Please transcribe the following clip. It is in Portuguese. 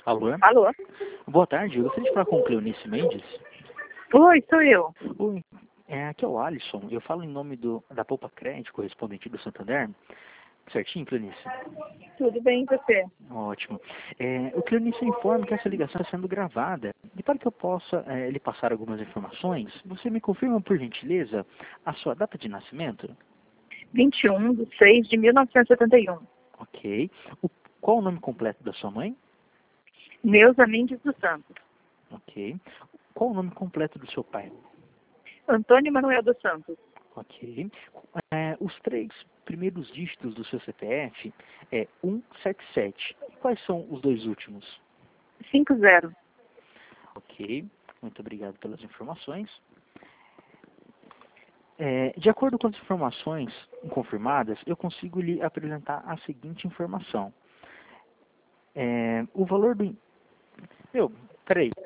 Alô? Alô? Boa tarde, eu gostaria de falar com o Cleonice Mendes. Oi, sou eu. Oi, aqui é o Alisson, eu falo em nome da Poupa Crédito, correspondente do Santander. Certinho, Cleonice? Tudo bem, e você? Ótimo. O Cleonice informa que essa ligação está sendo gravada. E para que eu possa lhe passar algumas informações, você me confirma, por gentileza, a sua data de nascimento? 21/6/1971. Ok. Qual o nome completo da sua mãe? Neuza Mendes dos Santos. Ok. Qual o nome completo do seu pai? Antônio Manuel dos Santos. Ok. Os três primeiros dígitos do seu CPF é 177. E quais são os dois últimos? 50. Ok. Muito obrigado pelas informações. De acordo com as informações confirmadas, eu consigo lhe apresentar a seguinte informação. O valor do... Peraí.